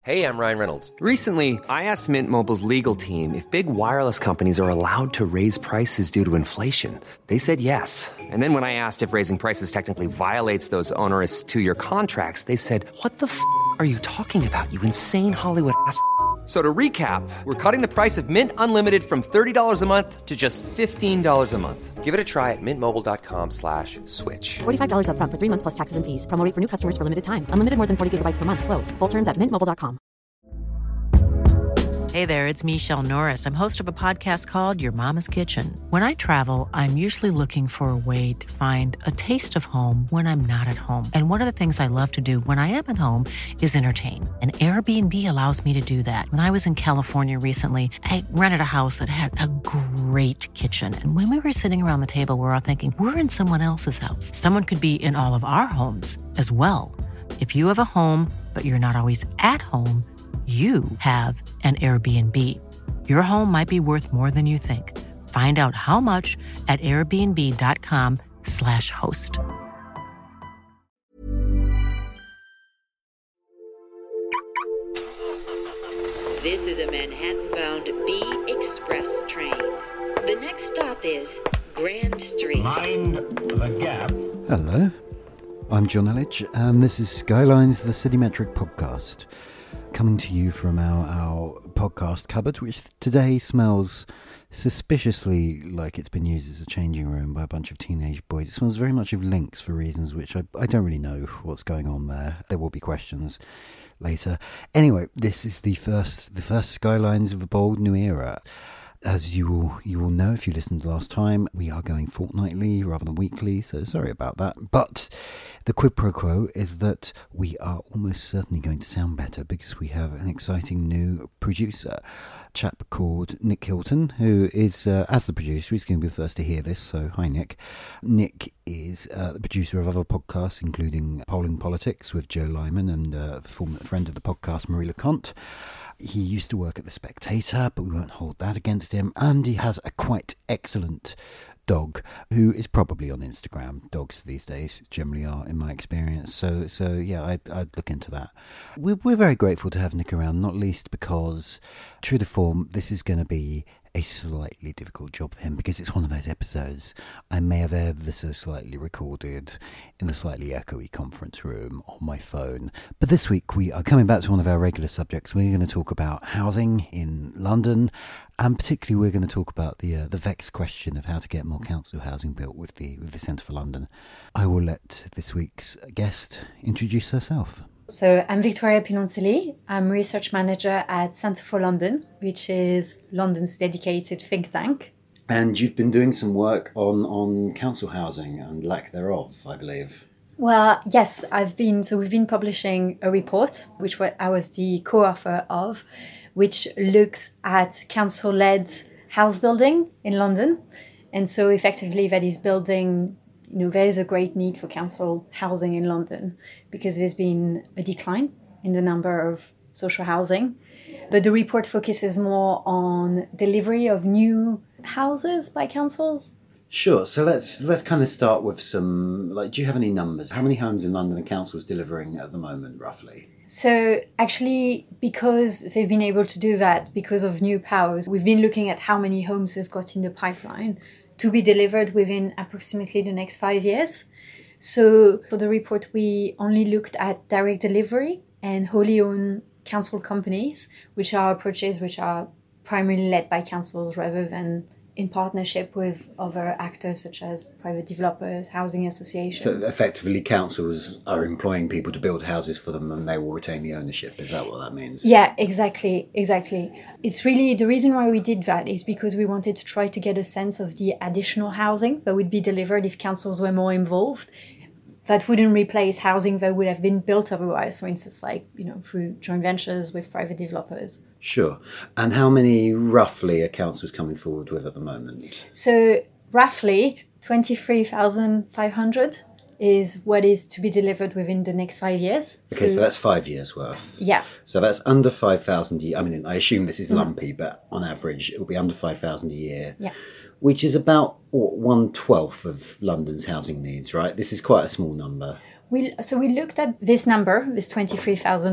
Hey, I'm Ryan Reynolds. Recently, I asked Mint Mobile's legal team if big wireless companies are allowed to raise prices due to inflation. They said yes. And then when I asked if raising prices technically violates those onerous two-year contracts, they said, "What the f*** are you talking about, you insane Hollywood ass?" So to recap, we're cutting the price of Mint Unlimited from $30 a month to just $15 a month. Give it a try at mintmobile.com/switch. $45 up front for 3 months plus taxes and fees. Promo rate for new customers for limited time. Unlimited more than 40 gigabytes per month. Slows full terms at mintmobile.com. Hey there, it's Michelle Norris. I'm host of a podcast called Your Mama's Kitchen. When I travel, I'm usually looking for a way to find a taste of home when I'm not at home. And one of the things I love to do when I am at home is entertain. And Airbnb allows me to do that. When I was in California recently, I rented a house that had a great kitchen. And when we were sitting around the table, we were all thinking, we're in someone else's house. Someone could be in all of our homes as well. If you have a home, but you're not always at home, you have an Airbnb. Your home might be worth more than you think. Find out how much at airbnb.com/host. This is a Manhattan-bound B Express train. The next stop is Grand Street. Mind the gap. Hello, I'm John Elledge, and this is Skylines, the Citymetric podcast, coming to you from our podcast cupboard, which today smells suspiciously like it's been used as a changing room by a bunch of teenage boys. It smells very much of Lynx for reasons which I don't really know what's going on there. There will be questions later. Anyway, this is the first Skylines of a bold new era. As you will know if you listened last time, we are going fortnightly rather than weekly, so sorry about that. But the quid pro quo is that we are almost certainly going to sound better because we have an exciting new producer, a chap called Nick Hilton, who is, as the producer, he's going to be the first to hear this, so hi Nick. Nick is the producer of other podcasts, including Polling Politics with Joe Lyman and a former friend of the podcast, Marie Leconte. He used to work at The Spectator, but we won't hold that against him. And he has a quite excellent dog who is probably on Instagram. Dogs these days generally are, in my experience. So yeah, I'd look into that. We're very grateful to have Nick around, not least because, true to form, this is going to be a slightly difficult job for him because it's one of those episodes I may have ever so slightly recorded in the slightly echoey conference room on my phone. But this week we are coming back to one of our regular subjects. We're going to talk about housing in London, and particularly we're going to talk about the vexed question of how to get more council housing built with the Centre for London. I will let this week's guest introduce herself. So I'm Victoria Pinoncelli. I'm research manager at Centre for London, which is London's dedicated think tank. And you've been doing some work on council housing and lack thereof, I believe. Well, yes, we've been publishing a report, which I was the co-author of, which looks at council-led house building in London. And so effectively that is building, there is a great need for council housing in London because there's been a decline in the number of social housing. But the report focuses more on delivery of new houses by councils. Sure. So let's kind of start with some, do you have any numbers? How many homes in London are councils delivering at the moment, roughly? So actually, because they've been able to do that, because of new powers, we've been looking at how many homes we've got in the pipeline to be delivered within approximately the next 5 years. So for the report, we only looked at direct delivery and wholly owned council companies, which are approaches which are primarily led by councils rather than in partnership with other actors such as private developers, housing associations. So effectively councils are employing people to build houses for them and they will retain the ownership. Is that what that means? Yeah, exactly. It's really, the reason why we did that is because we wanted to try to get a sense of the additional housing that would be delivered if councils were more involved. That wouldn't replace housing that would have been built otherwise, for instance, through joint ventures with private developers. Sure. And how many roughly are councils coming forward with at the moment? So roughly 23,500 is what is to be delivered within the next 5 years. Okay, so that's 5 years worth. Yeah. So that's under 5,000 a year. I mean, I assume this is lumpy, but on average, it will be under 5,000 a year. Yeah. Which is about 1/12 of London's housing needs, right? This is quite a small number. So we looked at this number, this 23,000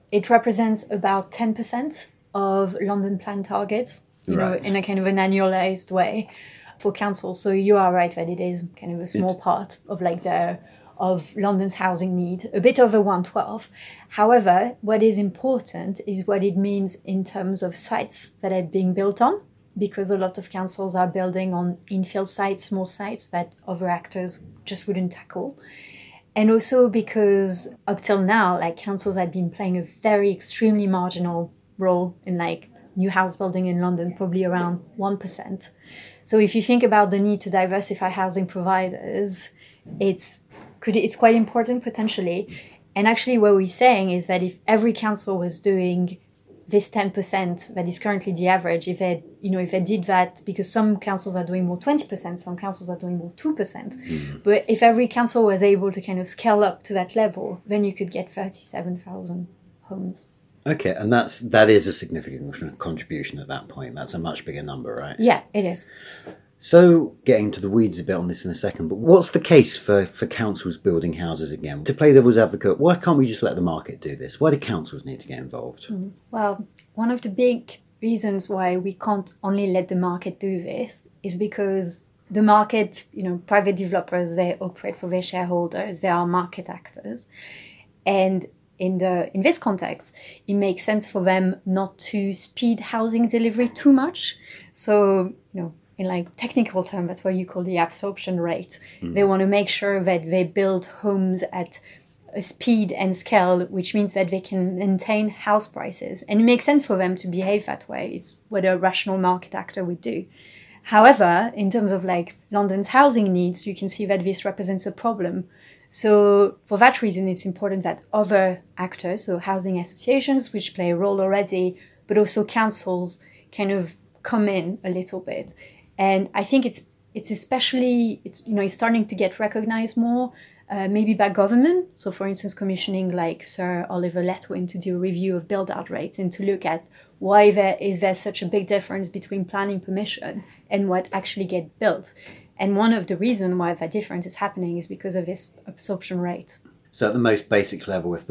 it represents about 10% of London plan targets, you know, in a kind of an annualized way for councils. So you are right that it is kind of a small part of like of London's housing need, a bit over 1/12. However, what is important is what it means in terms of sites that are being built on, because a lot of councils are building on infill sites, small sites that other actors just wouldn't tackle. And also because up till now, like councils had been playing a very extremely marginal role in like new house building in London, probably around 1%. So if you think about the need to diversify housing providers, it's quite important potentially. And actually what we're saying is that if every council was doing this 10% that is currently the average, if they did that, because some councils are doing more 20%, some councils are doing more 2%. But if every council was able to kind of scale up to that level, then you could get 37,000 homes. Okay, and that is a significant contribution at that point. That's a much bigger number, right? Yeah, it is. So, getting to the weeds a bit on this in a second, but what's the case for councils building houses again? To play devil's advocate, why can't we just let the market do this? Why do councils need to get involved? Well, one of the big reasons why we can't only let the market do this is because the market, private developers, they operate for their shareholders, they are market actors. And in this context, it makes sense for them not to speed housing delivery too much. So, in like technical terms, that's what you call the absorption rate. They want to make sure that they build homes at a speed and scale, which means that they can maintain house prices. And it makes sense for them to behave that way. It's what a rational market actor would do. However, in terms of like London's housing needs, you can see that this represents a problem. So for that reason, it's important that other actors, so housing associations, which play a role already, but also councils, kind of come in a little bit. And I think it's starting to get recognized more, maybe by government. So for instance, commissioning like Sir Oliver Letwin to do a review of build-out rates and to look at why there is such a big difference between planning permission and what actually get built. And one of the reasons why that difference is happening is because of this absorption rate. So at the most basic level, if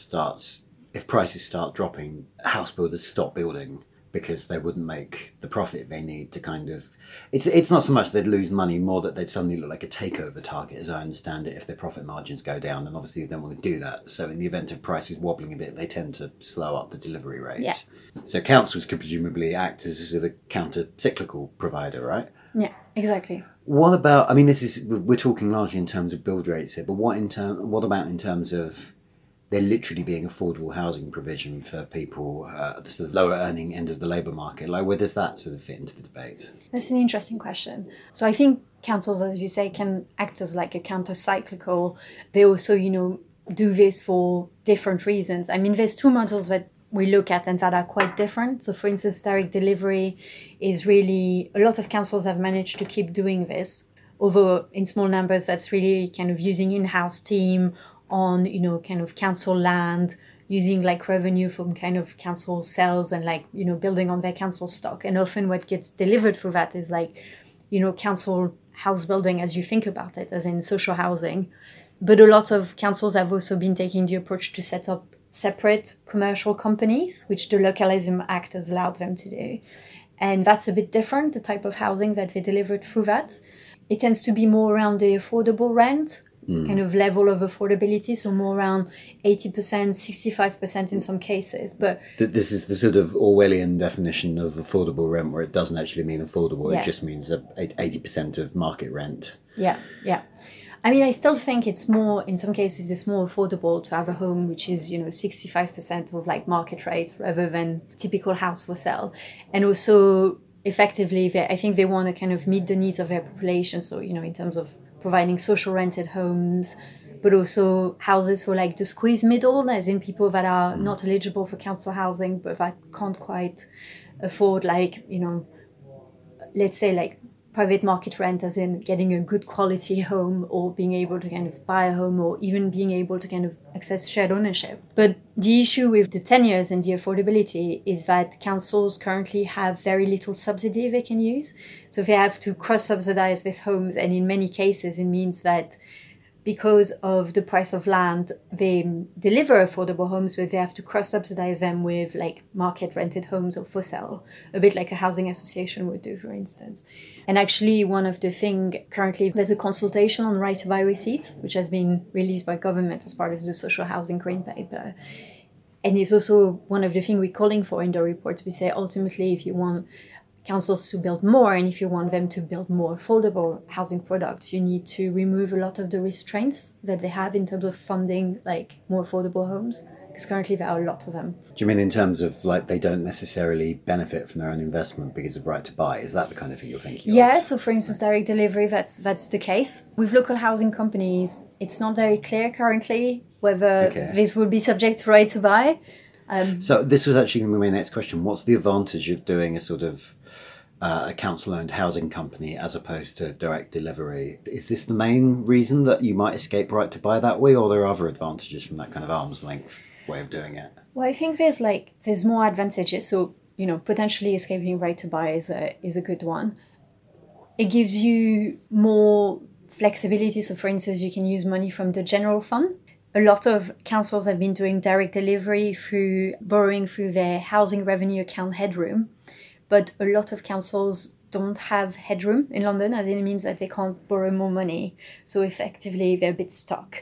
prices start dropping, house builders stop building because they wouldn't make the profit they need to kind of... It's not so much they'd lose money, more that they'd suddenly look like a takeover target, as I understand it, if their profit margins go down, and obviously they don't want to do that. So in the event of prices wobbling a bit, they tend to slow up the delivery rate. Yeah. So councils could presumably act as a counter-cyclical provider, right? Yeah, exactly. What about, we're talking largely in terms of build rates here, but what about in terms of there literally being affordable housing provision for people at the sort of lower earning end of the labour market? Like, where does that sort of fit into the debate? That's an interesting question. So I think councils, as you say, can act as like a counter-cyclical. They also, do this for different reasons. There's two models that we look at and that are quite different. So for instance, direct delivery is really, a lot of councils have managed to keep doing this, although in small numbers, that's really kind of using in-house team on, kind of council land, using like revenue from kind of council sales and like, building on their council stock. And often what gets delivered for that is like, council house building as you think about it, as in social housing. But a lot of councils have also been taking the approach to set up separate commercial companies, which the Localism Act has allowed them to do. And that's a bit different, the type of housing that they delivered through that. It tends to be more around the affordable rent, kind of level of affordability, so more around 80%, 65% in some cases. But this is the sort of Orwellian definition of affordable rent, where it doesn't actually mean affordable, yeah. It just means 80% of market rent. Yeah. I still think it's more, in some cases, it's more affordable to have a home which is, 65% of like market rate rather than typical house for sale. And also, effectively, I think they want to kind of meet the needs of their population. So, in terms of providing social rented homes, but also houses for like the squeeze middle, as in people that are not eligible for council housing, but that can't quite afford like, let's say like private market rent, as in getting a good quality home or being able to kind of buy a home or even being able to kind of access shared ownership. But the issue with the tenures and the affordability is that councils currently have very little subsidy they can use. So they have to cross-subsidize these homes, and in many cases it means that because of the price of land, they deliver affordable homes, but they have to cross-subsidize them with like market-rented homes or for sale, a bit like a housing association would do, for instance. And actually, one of the things currently, there's a consultation on right-to-buy receipts, which has been released by government as part of the social housing green paper. And it's also one of the things we're calling for in the report. We say, ultimately, if you want councils to build more, and if you want them to build more affordable housing products, you need to remove a lot of the restraints that they have in terms of funding like more affordable homes, because currently there are a lot of them. Do you mean in terms of like they don't necessarily benefit from their own investment because of right to buy? Is that the kind of thing you're thinking of? Yeah, so for instance, direct delivery, that's the case. With local housing companies, it's not very clear currently whether this would be subject to right to buy. So this was actually going to be my next question. What's the advantage of doing a sort of a council-owned housing company as opposed to direct delivery? Is this the main reason that you might escape right to buy that way, or are there other advantages from that kind of arm's length way of doing it? Well, I think there's more advantages. So, potentially escaping right to buy is a good one. It gives you more flexibility. So, for instance, you can use money from the general fund. A lot of councils have been doing direct delivery through borrowing through their housing revenue account headroom. But a lot of councils don't have headroom in London, as it means that they can't borrow more money. So effectively, they're a bit stuck.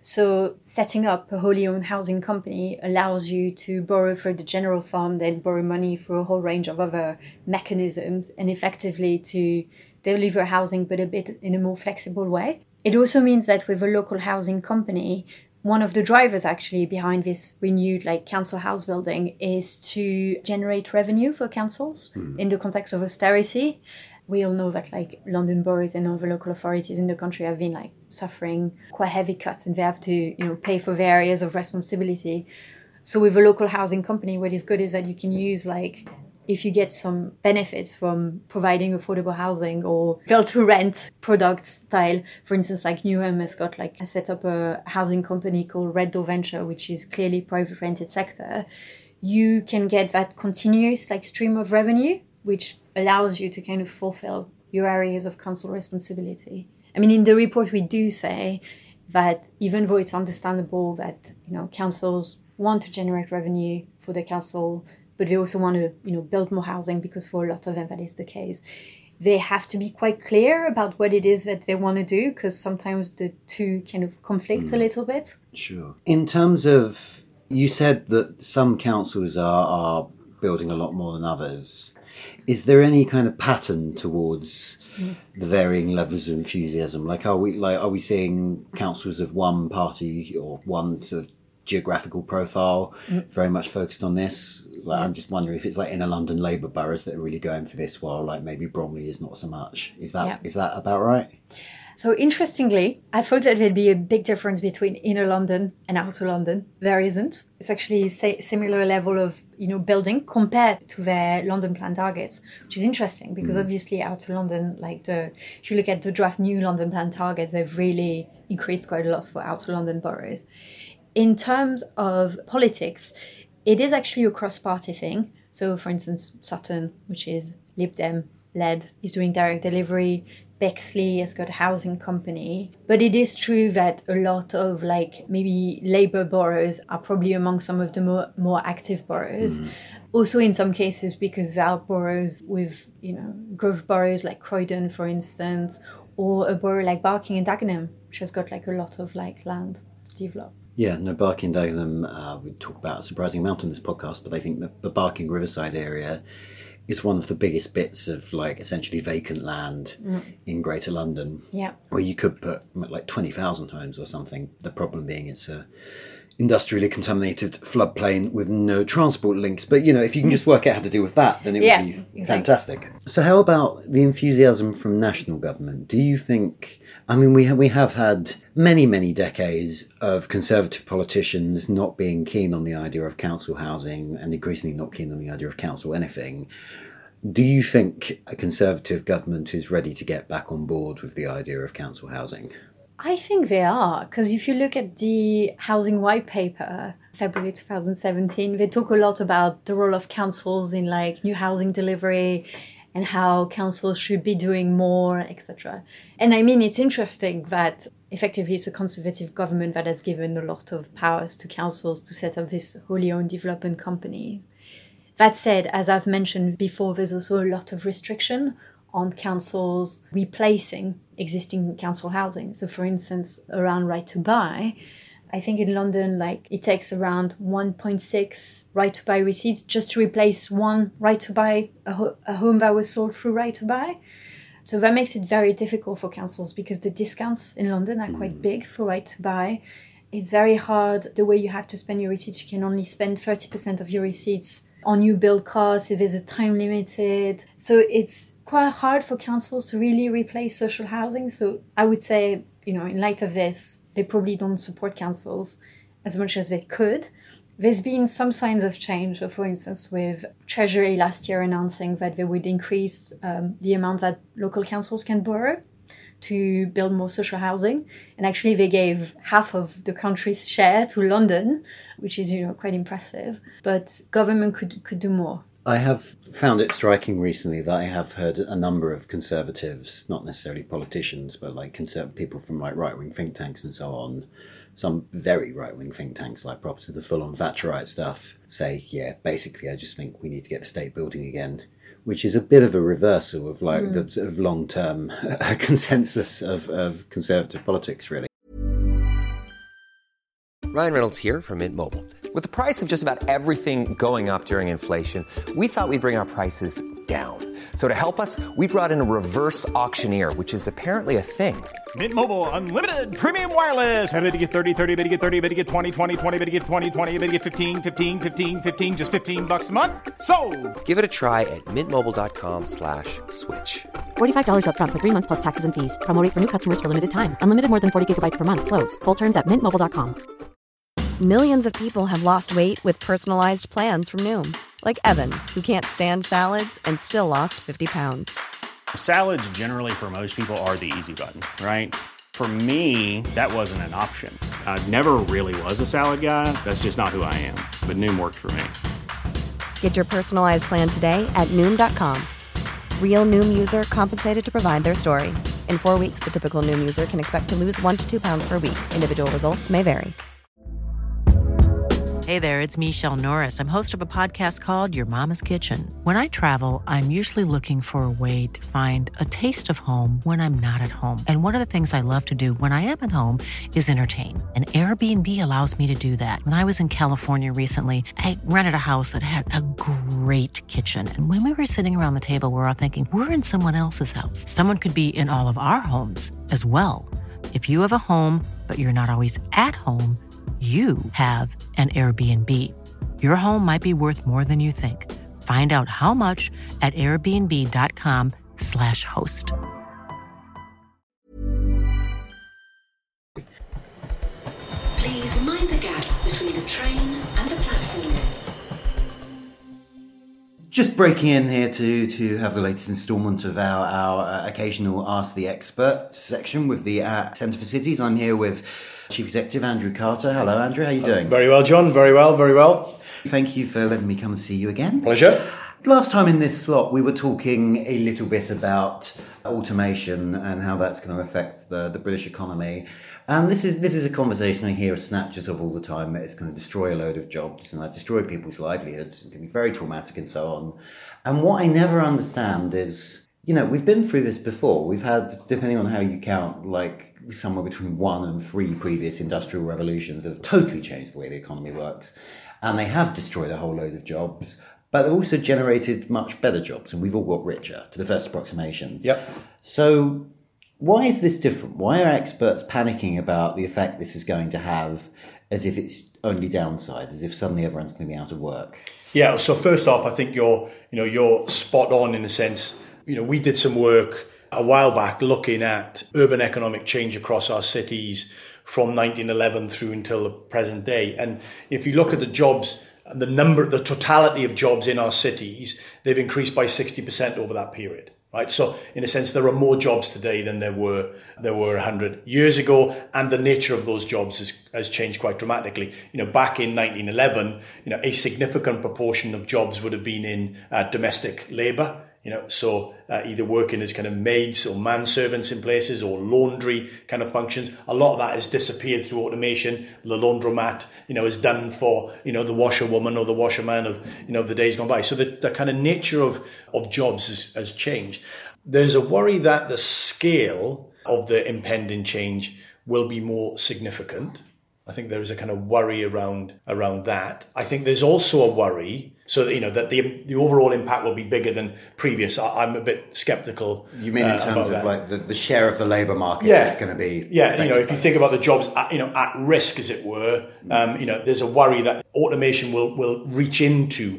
So setting up a wholly owned housing company allows you to borrow for the general fund, then borrow money for a whole range of other mechanisms, and effectively to deliver housing, but a bit in a more flexible way. It also means that with a local housing company, one of the drivers actually behind this renewed council house building is to generate revenue for councils in the context of austerity. We all know that London boroughs and other local authorities in the country have been suffering quite heavy cuts, and they have to pay for their areas of responsibility. So with a local housing company, what is good is that you can use if you get some benefits from providing affordable housing or build-to-rent product style, for instance, Newham has got set up a housing company called Red Door Venture, which is clearly private rented sector. You can get that continuous stream of revenue, which allows you to kind of fulfill your areas of council responsibility. I mean, in the report, we do say that even though it's understandable that councils want to generate revenue for the council, but they also want to, build more housing, because for a lot of them that is the case. They have to be quite clear about what it is that they want to do, because sometimes the two kind of conflict a little bit. Sure. In terms of, you said that some councils are building a lot more than others. Is there any kind of pattern towards the varying levels of enthusiasm? Are we seeing councils of one party or one sort of geographical profile very much focused on this? I'm just wondering if it's inner London Labour boroughs that are really going for this, while maybe Bromley is not so much. Is that about right? So interestingly, I thought that there'd be a big difference between inner London and outer London. There isn't. It's actually similar level of building compared to their London plan targets, which is interesting because obviously outer London, if you look at the draft new London plan targets, they've really increased quite a lot for outer London boroughs. In terms of politics, it is actually a cross-party thing. So, for instance, Sutton, which is Lib Dem led, is doing direct delivery. Bexley has got a housing company. But it is true that a lot of maybe Labour boroughs are probably among some of the more active boroughs. Also in some cases because there are boroughs with, growth boroughs like Croydon, for instance, or a borough like Barking and Dagenham, which has got a lot of land to develop. Yeah, no, Barking and Dagenham, we talk about a surprising amount on this podcast, but I think the Barking Riverside area is one of the biggest bits of essentially vacant land in Greater London. Yeah. Where you could put 20,000 homes or something. The problem being it's a industrially contaminated floodplain with no transport links. But, if you can just work out how to deal with that, then it would be fantastic. So how about the enthusiasm from national government? Do you think... we have had many, many decades of Conservative politicians not being keen on the idea of council housing and increasingly not keen on the idea of council anything. Do you think a Conservative government is ready to get back on board with the idea of council housing? I think they are, because if you look at the Housing White Paper, February 2017, they talk a lot about the role of councils in new housing delivery and how councils should be doing more, etc. And it's interesting that effectively it's a conservative government that has given a lot of powers to councils to set up these wholly owned development companies. That said, as I've mentioned before, there's also a lot of restriction on councils replacing existing council housing. So for instance, around right to buy, I think in London, it takes around 1.6 right to buy receipts just to replace one right to buy a home that was sold through right to buy. So that makes it very difficult for councils because the discounts in London are quite big for right to buy. It's very hard the way you have to spend your receipts. You can only spend 30% of your receipts on new build costs if there's a time limited. So it's quite hard for councils to really replace social housing. So I would say, in light of this, they probably don't support councils as much as they could. There's been some signs of change. So for instance, with Treasury last year announcing that they would increase the amount that local councils can borrow to build more social housing. And actually they gave half of the country's share to London, which is, quite impressive. But government could do more. I have found it striking recently that I have heard a number of conservatives, not necessarily politicians, but people from right-wing think tanks and so on, some very right-wing think tanks like props to the full-on Thatcherite stuff, say, basically I just think we need to get the state building again, which is a bit of a reversal of the sort of long-term consensus of conservative politics, really. Ryan Reynolds here from Mint Mobile. With the price of just about everything going up during inflation, we thought we'd bring our prices down. So to help us, we brought in a reverse auctioneer, which is apparently a thing. Mint Mobile Unlimited Premium Wireless. How to get 30, 30, bit to get 30, bit to get 20, 20, 20, bit to get 20, 20, bit to get 15, 15, 15, 15, just $15 a month? Sold! Give it a try at mintmobile.com/switch. $45 up front for 3 months plus taxes and fees. Promo rate for new customers for limited time. Unlimited more than 40 gigabytes per month. Slows full terms at mintmobile.com. Millions of people have lost weight with personalized plans from Noom. Like Evan, who can't stand salads and still lost 50 pounds. Salads generally for most people are the easy button, right? For me, that wasn't an option. I never really was a salad guy. That's just not who I am. But Noom worked for me. Get your personalized plan today at Noom.com. Real Noom user compensated to provide their story. In 4 weeks, the typical Noom user can expect to lose 1 to 2 pounds per week. Individual results may vary. Hey there, it's Michelle Norris. I'm host of a podcast called Your Mama's Kitchen. When I travel, I'm usually looking for a way to find a taste of home when I'm not at home. And one of the things I love to do when I am at home is entertain. And Airbnb allows me to do that. When I was in California recently, I rented a house that had a great kitchen. And when we were sitting around the table, we were all thinking, we're in someone else's house. Someone could be in all of our homes as well. If you have a home, but you're not always at home, you have an Airbnb. Your home might be worth more than you think. Find out how much at airbnb.com/host. Please mind the gap between the train and the platform. Just breaking in here to have the latest instalment of our occasional Ask the Expert section with the Centre for Cities. I'm here with Chief Executive Andrew Carter. Hello, Andrew. How are you doing? Very well, John. Very well, very well. Thank you for letting me come and see you again. Pleasure. Last time in this slot, we were talking a little bit about automation and how that's going to affect the British economy. And this is a conversation I hear snatches of all the time, that it's going to destroy a load of jobs and destroy people's livelihoods. It's going to be very traumatic and so on. And what I never understand is, we've been through this before. We've had, depending on how you count, somewhere between 1 and 3 previous industrial revolutions that have totally changed the way the economy works. And they have destroyed a whole load of jobs, but they've also generated much better jobs, and we've all got richer, to the first approximation. Yep. So why is this different? Why are experts panicking about the effect this is going to have, as if it's only downside, as if suddenly everyone's going to be out of work? Yeah, so first off, I think you're spot on in a sense. We did some work a while back looking at urban economic change across our cities from 1911 through until the present day. And if you look at the jobs, the totality of jobs in our cities, they've increased by 60% over that period. Right? So in a sense, there are more jobs today than there were 100 years ago, and the nature of those jobs has changed quite dramatically. Back in 1911, a significant proportion of jobs would have been in domestic labour. So either working as kind of maids or manservants in places or laundry kind of functions. A lot of that has disappeared through automation. The laundromat, is done for, the washerwoman or the washerman of the days gone by. So the kind of nature of jobs has changed. There's a worry that the scale of the impending change will be more significant. I think there is a kind of worry around that. I think there's also a worry that the overall impact will be bigger than previous. I'm a bit sceptical. You mean in terms of like the share of the labour market is going to be... Yeah, if you think about the jobs, at risk, as it were, there's a worry that automation will reach into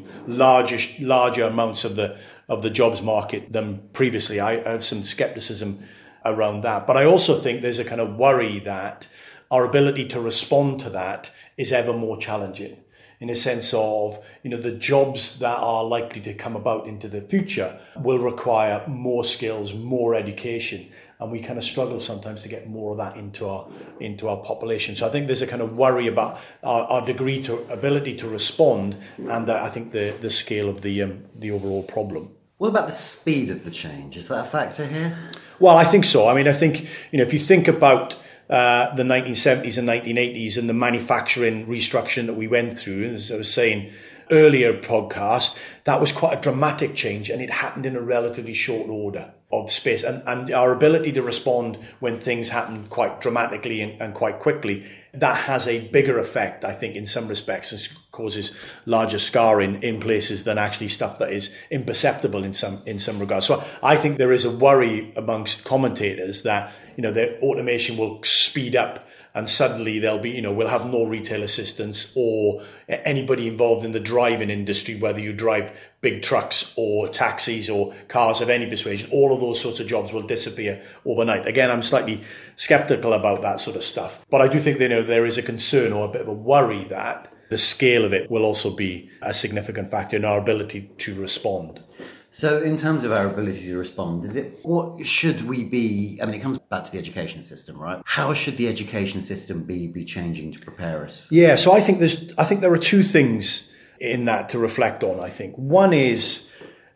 larger amounts of the jobs market than previously. I have some scepticism around that. But I also think there's a kind of worry that our ability to respond to that is ever more challenging, in a sense of, the jobs that are likely to come about into the future will require more skills, more education. And we kind of struggle sometimes to get more of that into our population. So I think there's a kind of worry about our ability to respond, and I think the scale of the overall problem. What about the speed of the change? Is that a factor here? Well, I think so. I think, if you think about the 1970s and 1980s and the manufacturing restructuring that we went through, as I was saying earlier podcast, that was quite a dramatic change, and it happened in a relatively short order of space. And our ability to respond when things happen quite dramatically and quite quickly, that has a bigger effect, I think, in some respects, and causes larger scarring in places than actually stuff that is imperceptible in some regards. So I think there is a worry amongst commentators that the automation will speed up, and suddenly there'll be, we'll have no retail assistants or anybody involved in the driving industry, whether you drive big trucks or taxis or cars of any persuasion. All of those sorts of jobs will disappear overnight. Again, I'm slightly skeptical about that sort of stuff, but I do think there is a concern or a bit of a worry that the scale of it will also be a significant factor in our ability to respond. So in terms of our ability to respond, what should we be... it comes back to the education system, right? How should the education system be changing to prepare us? Yeah, so I think there are two things in that to reflect on, I think. One is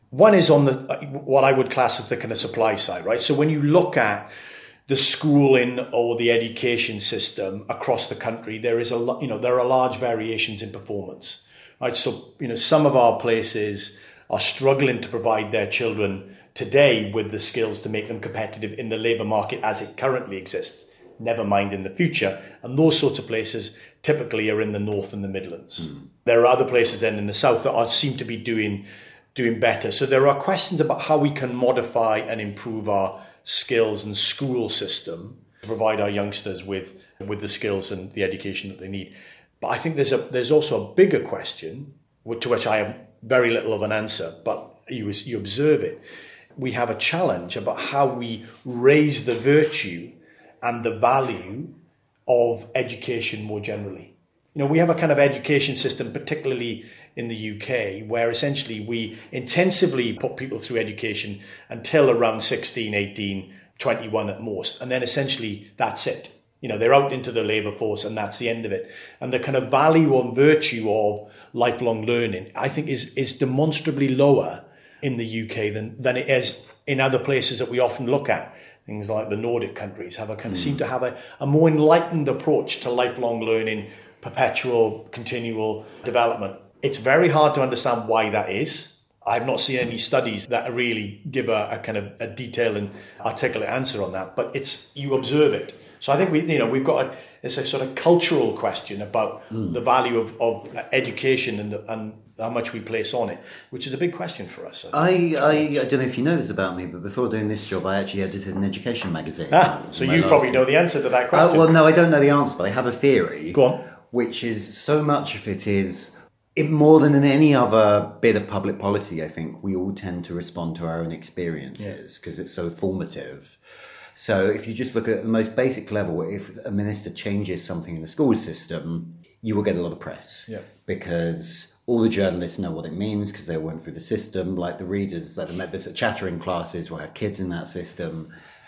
on what I would class as the kind of supply side, right? So when you look at the schooling or the education system across the country, there are large variations in performance, right? So, some of our places are struggling to provide their children today with the skills to make them competitive in the labour market as it currently exists, never mind in the future. And those sorts of places typically are in the North and the Midlands. There are other places then in the South that seem to be doing better. So there are questions about how we can modify and improve our skills and school system to provide our youngsters with the skills and the education that they need. But I think there's also a bigger question, to which I have very little of an answer, but you observe it. We have a challenge about how we raise the virtue and the value of education more generally. We have a kind of education system, particularly in the UK, where essentially we intensively put people through education until around 16, 18, 21 at most. And then essentially that's it. They're out into the labour force and that's the end of it. And the kind of value and virtue of lifelong learning, I think, is demonstrably lower in the UK than it is in other places that we often look at. Things like the Nordic countries seem to have a more enlightened approach to lifelong learning, perpetual, continual development. It's very hard to understand why that is. I've not seen any studies that really give a kind of a detailed and articulate answer on that, but you observe it. So I think we've got it's a sort of cultural question about the value of education and how much we place on it, which is a big question for us. I don't know if you know this about me, but before doing this job, I actually edited an education magazine. So you probably know the answer to that question. Well, no, I don't know the answer, but I have a theory. Go on. Which is so much of it is... more than in any other bit of public policy, I think we all tend to respond to our own experiences because it's so formative. So if you just look at the most basic level, if a minister changes something in the school system, you will get a lot of press because all the journalists know what it means because they went through the system, like the readers that have met this at chattering classes will have kids in that system.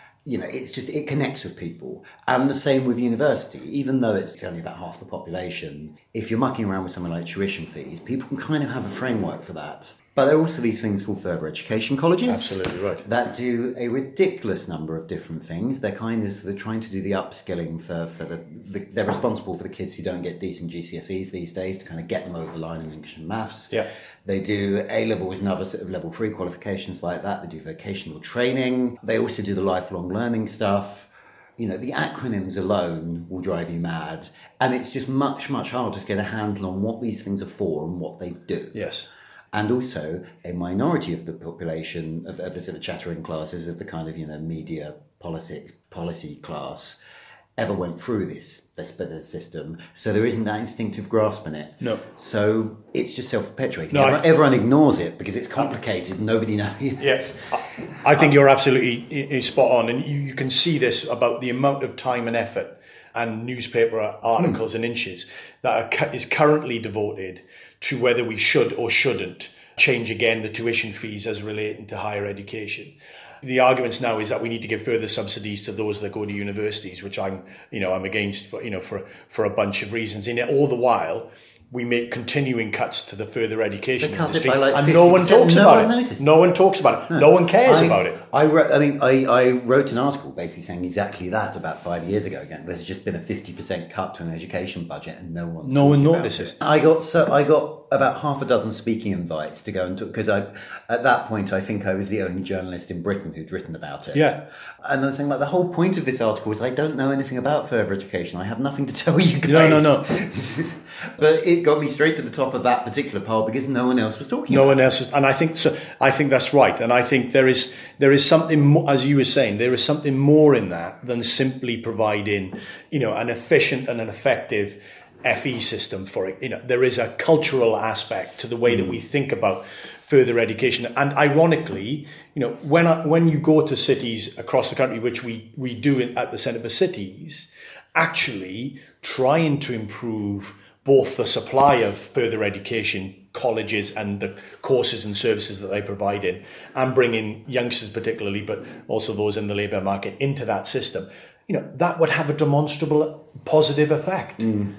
It connects with people. And the same with university. Even though it's only about half the population, if you're mucking around with something like tuition fees, people can kind of have a framework for that. But there are also these things called further education colleges. Absolutely right. That do a ridiculous number of different things. They're trying to do the upskilling for they're responsible for the kids who don't get decent GCSEs these days to kind of get them over the line in English and maths. Yeah. They do A-levels and other sort of level 3 qualifications like that. They do vocational training. They also do the lifelong learning stuff. You know, the acronyms alone will drive you mad. And it's just much, much harder to get a handle on what these things are for and what they do. Yes. And also, a minority of the population, of the sort of chattering classes, of the kind of, media, politics, policy class, ever went through this system. So there isn't that instinctive grasp in it. No. So it's just self-perpetuating. No, everyone ignores it because it's complicated and nobody knows. Yes. I think you're absolutely spot on. And you can see this about the amount of time and effort and newspaper articles and inches that is currently devoted to whether we should or shouldn't change again the tuition fees as relating to higher education. The arguments now is that we need to give further subsidies to those that go to universities, which I'm against for a bunch of reasons. And yet all the while, we make continuing cuts to the further education industry, and no one talks about it. No one talks about it. No one cares about it. I wrote an article basically saying exactly that about 5 years ago. Again, there's just been a 50% cut to an education budget, and no one notices. I got about half a dozen speaking invites to go and talk, because at that point I think I was the only journalist in Britain who'd written about it. Yeah. And I was saying, the whole point of this article is I don't know anything about further education. I have nothing to tell you guys. No. But it got me straight to the top of that particular pile because no one else was talking about it. No one else was, and I think so. I think that's right. And I think there is something more, as you were saying, there is something more in that than simply providing, an efficient and an effective FE system for it. There is a cultural aspect to the way that we think about further education. And ironically, when you go to cities across the country, which we do at the centre of cities, actually trying to improve both the supply of further education colleges and the courses and services that they provide in, and bringing youngsters particularly, but also those in the labour market into that system, that would have a demonstrable positive effect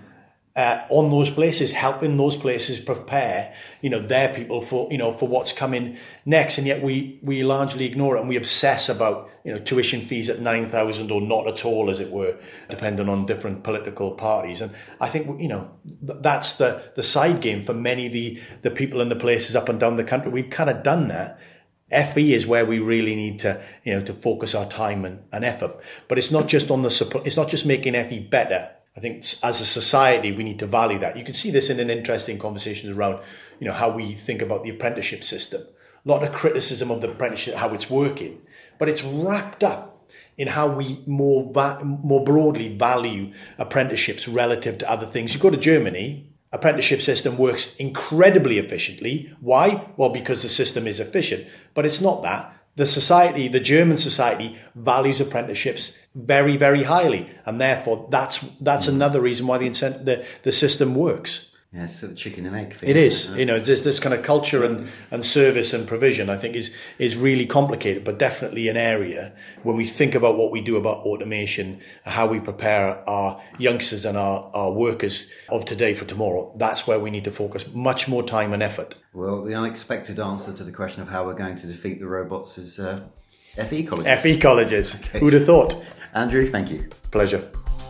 on those places, helping those places prepare, their people for what's coming next. And yet we largely ignore it, and we obsess about, tuition fees at 9,000 or not at all, as it were, depending on different political parties. And I think, that's the side game for many of the people in the places up and down the country. We've kind of done that. FE is where we really need to, to focus our time and effort. But it's not just it's not just making FE better. I think as a society, we need to value that. You can see this in an interesting conversation around, how we think about the apprenticeship system. A lot of criticism of the apprenticeship, how it's working, but it's wrapped up in how we more broadly value apprenticeships relative to other things. You go to Germany, apprenticeship system works incredibly efficiently. Why? Well, because the system is efficient, but it's not that. The German society values apprenticeships very, very highly, and therefore that's another reason why the system works. Yeah, it's sort of chicken and egg thing. It is. This kind of culture and service and provision, I think, is really complicated, but definitely an area when we think about what we do about automation, how we prepare our youngsters and our workers of today for tomorrow. That's where we need to focus much more time and effort. Well, the unexpected answer to the question of how we're going to defeat the robots is FE colleges. FE colleges. Okay. Who'd have thought? Andrew, thank you. Pleasure.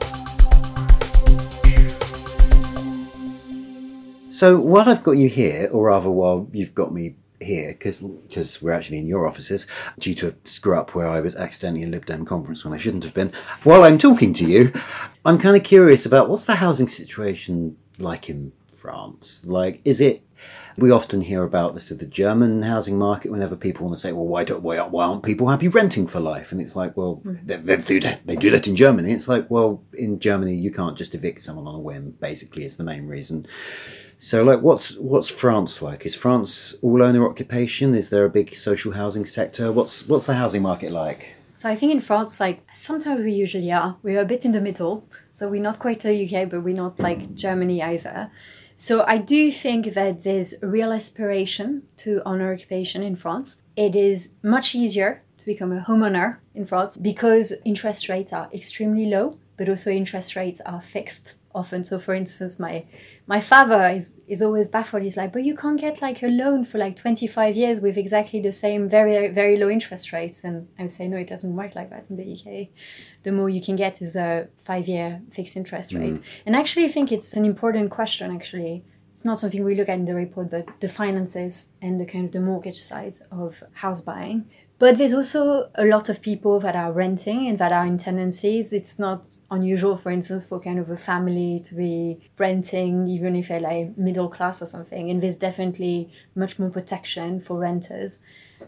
So while I've got you here, or rather while you've got me here, because we're actually in your offices, due to a screw-up where I was accidentally in Lib Dem conference when I shouldn't have been, while I'm talking to you, I'm kind of curious about what's the housing situation like in France? We often hear about the German housing market whenever people want to say, well, why aren't people happy renting for life? And it's like, well, they do that in Germany. It's like, well, in Germany, you can't just evict someone on a whim, basically, is the main reason. So, what's France like? Is France all owner occupation? Is there a big social housing sector? What's the housing market like? So I think in France, sometimes we usually are. We're a bit in the middle. So we're not quite the UK, but we're not like Germany either. So I do think that there's a real aspiration to owner occupation in France. It is much easier to become a homeowner in France because interest rates are extremely low, but also interest rates are fixed often. So for instance, my father is always baffled. He's like, but you can't get like a loan for like 25 years with exactly the same very, very low interest rates. And I would say, no, it doesn't work like that in the UK. The more you can get is a 5-year fixed interest rate. And actually, I think it's an important question, actually. It's not something we look at in the report, but the finances and the kind of the mortgage side of house buying. But there's also a lot of people that are renting and that are in tenancies. It's not unusual, for instance, for kind of a family to be renting, even if they're like middle class or something. And there's definitely much more protection for renters.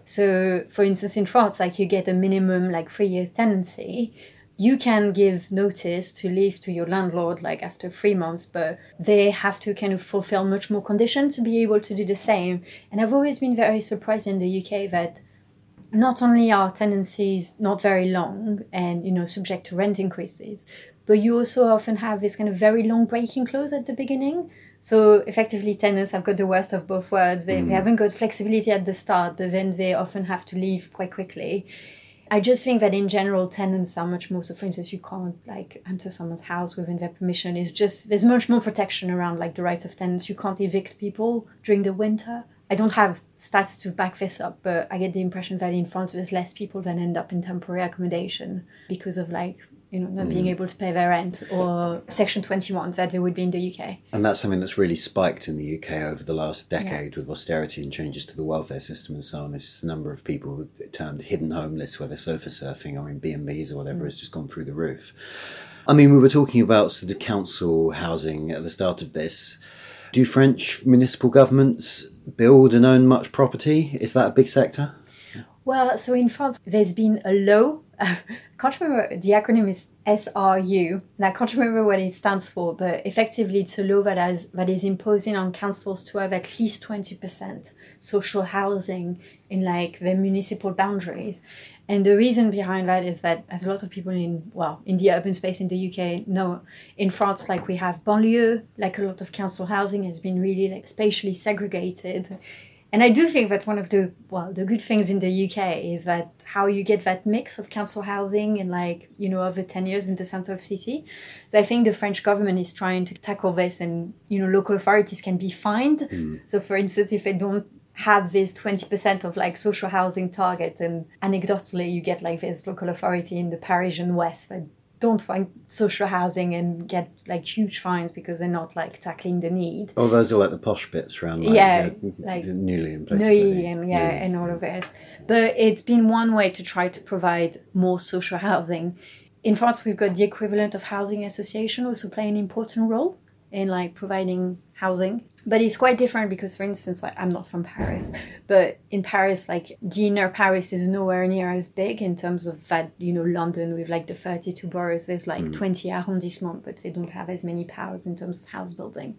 So, for instance, in France, like you get a minimum like 3 years tenancy. You can give notice to leave to your landlord like after 3 months, but they have to kind of fulfill much more conditions to be able to do the same. And I've always been very surprised in the UK that not only are tenancies not very long and, you know, subject to rent increases, but you also often have this kind of very long breaking clause at the beginning. So effectively, tenants have got the worst of both worlds. They haven't got flexibility at the start, but then they often have to leave quite quickly. I just think that in general, tenants are much more, so for instance, you can't like enter someone's house within their permission. It's just, there's much more protection around like the rights of tenants. You can't evict people during the winter. I don't have stats to back this up, but I get the impression that in France there's less people that end up in temporary accommodation because of like, you know, not being able to pay their rent, or Section 21 that there would be in the UK. And that's something that's really spiked in the UK over the last decade with austerity and changes to the welfare system and so on. There's just a number of people termed hidden homeless, whether sofa surfing or in B&Bs or whatever, has just gone through the roof. I mean, we were talking about sort of council housing at the start of this. Do French municipal governments build and own much property? Is that a big sector? Well, so in France, there's been a law. I can't remember, the acronym is SRU, and I can't remember what it stands for, but effectively it's a law that is imposing on councils to have at least 20% social housing in like their municipal boundaries. And the reason behind that is that, as a lot of people in the urban space in the UK know, in France, like we have banlieue, like a lot of council housing has been really like spatially segregated. And I do think that one of the good things in the UK is that how you get that mix of council housing and like, you know, over 10 years in the center of city. So I think the French government is trying to tackle this, and, you know, local authorities can be fined. So for instance, if they don't have this 20% of like social housing target, and anecdotally you get like this local authority in the Parisian West that don't find social housing and get like huge fines because they're not like tackling the need. Oh, those are like the posh bits around like Neuilly and places Neuilly and all of this. But it's been one way to try to provide more social housing. In France, we've got the equivalent of housing association also playing an important role in like providing housing. But it's quite different because, for instance, like I'm not from Paris, but in Paris, like the inner Paris is nowhere near as big in terms of that, you know, London with like the 32 boroughs, there's like 20 arrondissements, but they don't have as many powers in terms of house building.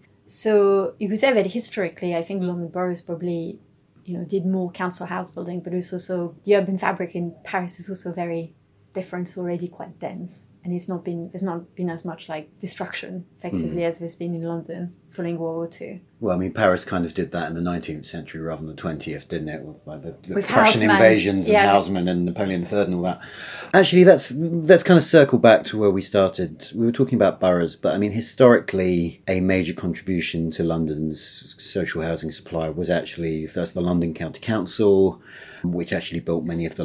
So you could say that historically, I think London boroughs probably, you know, did more council house building, but also so the urban fabric in Paris is also very different, already quite dense. And there's not been as much like destruction effectively as there's been in London following World War II. Well, I mean, Paris kind of did that in the 19th century rather than the 20th, didn't it? With like the Prussian invasions and Haussmann and Napoleon III and all that. Actually, let's kind of circle back to where we started. We were talking about boroughs, but I mean, historically, a major contribution to London's social housing supply was actually first the London County Council, which actually built many of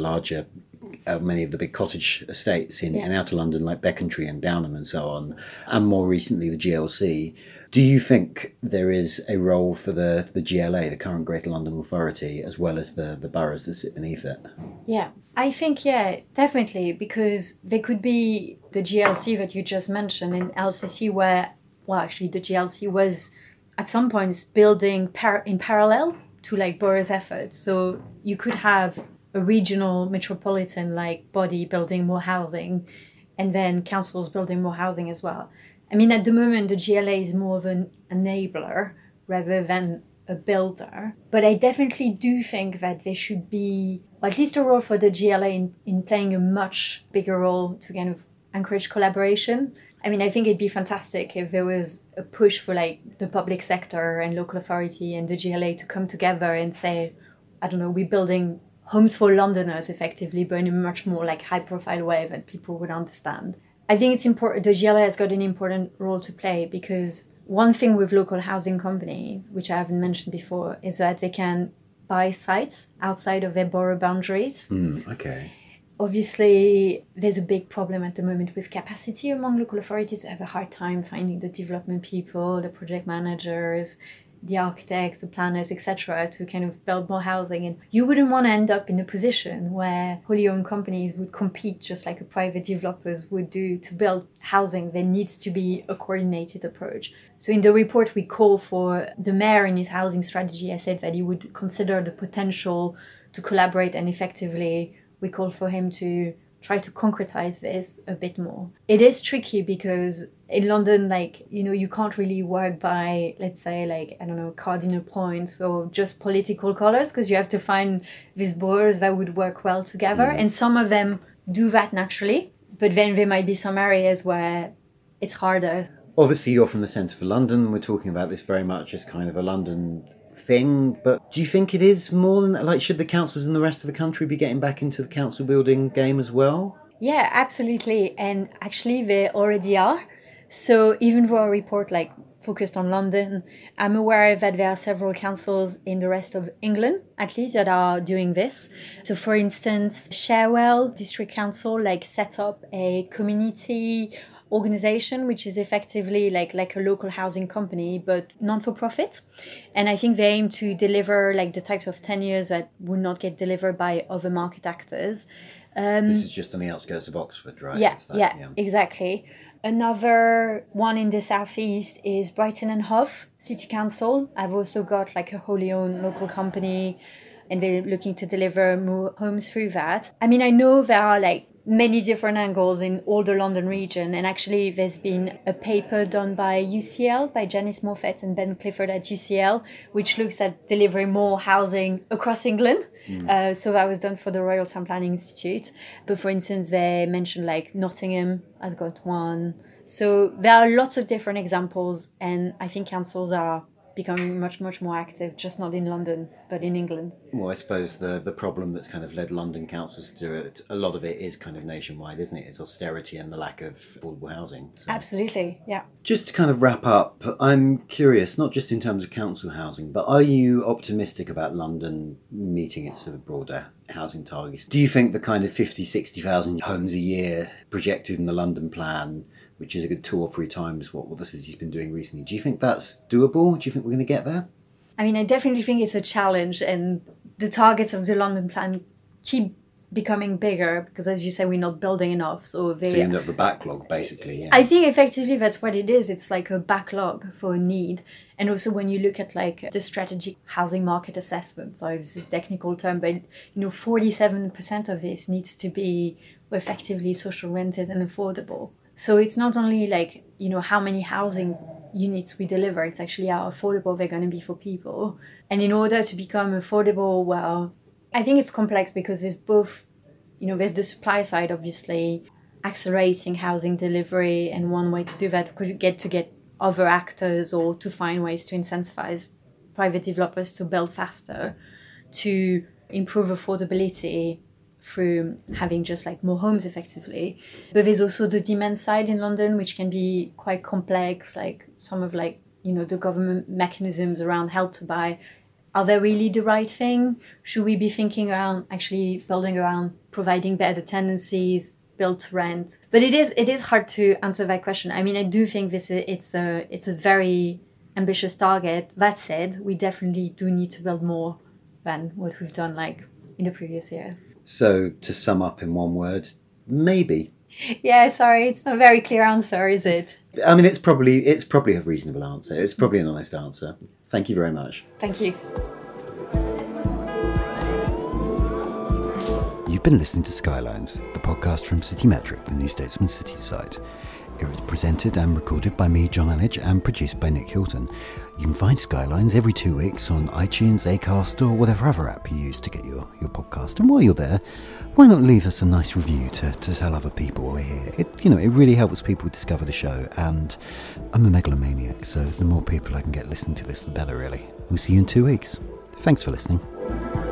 the big cottage estates in outer London, like Becontree and Downham and so on, and more recently the GLC. Do you think there is a role for the GLA, the current Greater London Authority, as well as the boroughs that sit beneath it? Yeah, I think, definitely, because there could be the GLC that you just mentioned and LCC where, actually the GLC was at some points building in parallel to like boroughs' efforts. So you could have a regional metropolitan like body building more housing, and then councils building more housing as well. I mean, at the moment, the GLA is more of an enabler rather than a builder. But I definitely do think that there should be, or at least a role for the GLA in playing a much bigger role to kind of encourage collaboration. I mean, I think it'd be fantastic if there was a push for like the public sector and local authority and the GLA to come together and say, I don't know, we're building homes for Londoners effectively, but in a much more like high profile way that people would understand. I think it's important. The GLA has got an important role to play, because one thing with local housing companies, which I haven't mentioned before, is that they can buy sites outside of their borough boundaries. Okay. Obviously, there's a big problem at the moment with capacity among local authorities. They have a hard time finding the development people, the project managers, the architects, the planners, etc., to kind of build more housing. And you wouldn't want to end up in a position where wholly owned companies would compete just like a private developers would do to build housing. There needs to be a coordinated approach. So in the report, we call for the mayor in his housing strategy. I said that he would consider the potential to collaborate, and effectively we call for him to try to concretize this a bit more. It is tricky because in London, like, you know, you can't really work by, let's say, like, I don't know, cardinal points or just political colors, because you have to find these boroughs that would work well together. And some of them do that naturally, but then there might be some areas where it's harder. Obviously, you're from the Centre for London. We're talking about this very much as kind of a London thing, but do you think it is more than that? Like, should the councils in the rest of the country be getting back into the council building game as well? Yeah, absolutely. And actually, they already are. So even though our report focused on London, I'm aware that there are several councils in the rest of England, at least, that are doing this. So for instance, Cherwell District Council set up a community organization, which is effectively like a local housing company, but non-for-profit. And I think they aim to deliver the types of tenures that would not get delivered by other market actors. This is just on the outskirts of Oxford, right? Yeah, exactly. Another one in the southeast is Brighton and Hove City Council. I've also got a wholly owned local company, and they're looking to deliver more homes through that. I mean, I know there are many different angles in all the London region, and actually there's been a paper done by UCL, by Janice Moffett and Ben Clifford at UCL, which looks at delivering more housing across England. So that was done for the Royal Town Planning Institute. But for instance, they mentioned Nottingham has got one. So there are lots of different examples, and I think councils are becoming much, much more active, just not in London, but in England. Well, I suppose the problem that's kind of led London councils to do it, a lot of it is kind of nationwide, isn't it? It's austerity and the lack of affordable housing. So. Absolutely, yeah. Just to kind of wrap up, I'm curious, not just in terms of council housing, but are you optimistic about London meeting its sort of broader housing targets? Do you think the kind of 50, 60,000 homes a year projected in the London plan, which is a good 2 or 3 times what the city's been doing recently, do you think that's doable? Do you think we're going to get there? I mean, I definitely think it's a challenge, and the targets of the London plan keep becoming bigger because, as you say, we're not building enough. So you end up with a backlog, basically. Yeah. I think effectively that's what it is. It's like a backlog for a need. And also when you look at the strategic housing market assessment, so this is a technical term, but 47% of this needs to be effectively social rented and affordable. So it's not only how many housing units we deliver, it's actually how affordable they're going to be for people. And in order to become affordable, well, I think it's complex because there's both, there's the supply side, obviously, accelerating housing delivery. And one way to do that could get other actors or to find ways to incentivize private developers to build faster, to improve affordability through having just more homes effectively. But there's also the demand side in London, which can be quite complex, some of the government mechanisms around Help to Buy. Are they really the right thing? Should we be thinking around actually building around providing better tenancies, build to rent? But it is hard to answer that question. I mean, I do think it's a very ambitious target. That said, we definitely do need to build more than what we've done in the previous year. So, to sum up in one word, maybe. Yeah, sorry, it's not a very clear answer, is it? I mean, it's probably a reasonable answer. It's probably an honest answer. Thank you very much. Thank you. You've been listening to Skylines, the podcast from Citymetric, the New Statesman City site. It was presented and recorded by me, John Elledge, and produced by Nick Hilton. You can find Skylines every 2 weeks on iTunes, Acast, or whatever other app you use to get your podcast. And while you're there, why not leave us a nice review to tell other people we're here? It really helps people discover the show, and I'm a megalomaniac, so the more people I can get listening to this, the better, really. We'll see you in 2 weeks. Thanks for listening.